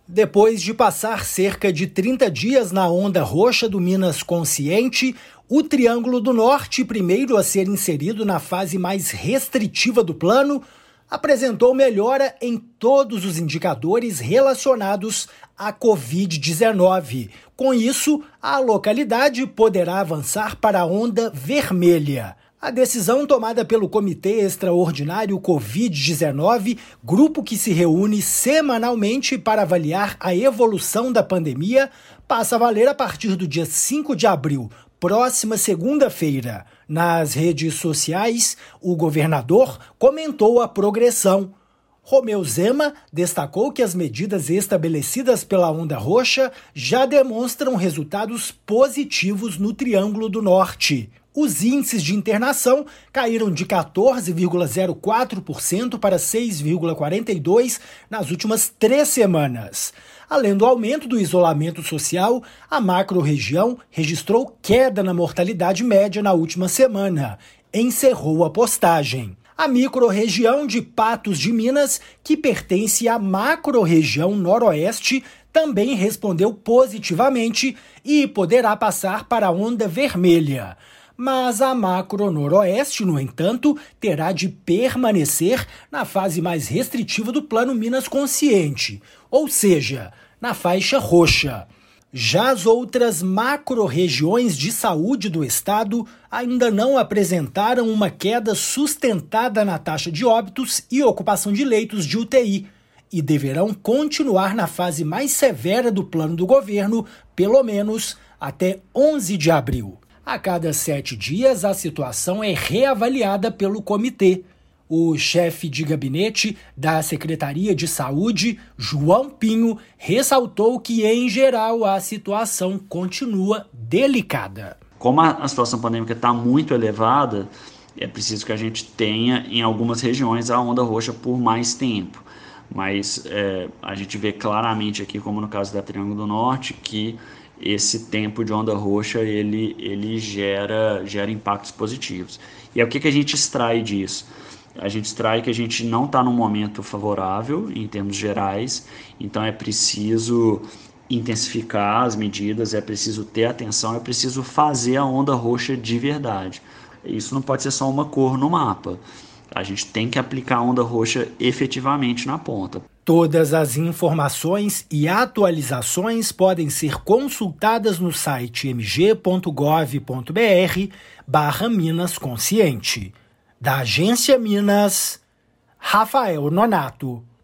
Depois de passar cerca de 30 dias na onda roxa do Minas Consciente, o Triângulo do Norte, primeiro a ser inserido na fase mais restritiva do plano, apresentou melhora em todos os indicadores relacionados à Covid-19. Com isso, a localidade poderá avançar para a onda vermelha. A decisão tomada pelo Comitê Extraordinário Covid-19, grupo que se reúne semanalmente para avaliar a evolução da pandemia, passa a valer a partir do dia 5 de abril, próxima segunda-feira. Nas redes sociais, o governador comentou a progressão. Romeu Zema destacou que as medidas estabelecidas pela onda roxa já demonstram resultados positivos no Triângulo do Norte. Os índices de internação caíram de 14,04% para 6,42% nas últimas 3 semanas. Além do aumento do isolamento social, a macro-região registrou queda na mortalidade média na última semana. Encerrou a postagem. A micro-região de Patos de Minas, que pertence à macro-região noroeste, também respondeu positivamente e poderá passar para a onda vermelha. Mas a macro-noroeste, no entanto, terá de permanecer na fase mais restritiva do Plano Minas Consciente, ou seja, na faixa roxa. Já as outras macro-regiões de saúde do estado ainda não apresentaram uma queda sustentada na taxa de óbitos e ocupação de leitos de UTI e deverão continuar na fase mais severa do plano do governo, pelo menos até 11 de abril. A cada 7 dias, a situação é reavaliada pelo comitê. O chefe de gabinete da Secretaria de Saúde, João Pinho, ressaltou que, em geral, a situação continua delicada. Como a situação pandêmica está muito elevada, é preciso que a gente tenha, em algumas regiões, a onda roxa por mais tempo. Mas a gente vê claramente aqui, como no caso da Triângulo do Norte, que esse tempo de onda roxa ele gera impactos positivos. E é o que a gente extrai disso? A gente extrai que a gente não está num momento favorável em termos gerais, então é preciso intensificar as medidas, é preciso ter atenção, é preciso fazer a onda roxa de verdade. Isso não pode ser só uma cor no mapa. A gente tem que aplicar a onda roxa efetivamente na ponta. Todas as informações e atualizações podem ser consultadas no site mg.gov.br/Minas Consciente. Da Agência Minas, Rafael Nonato.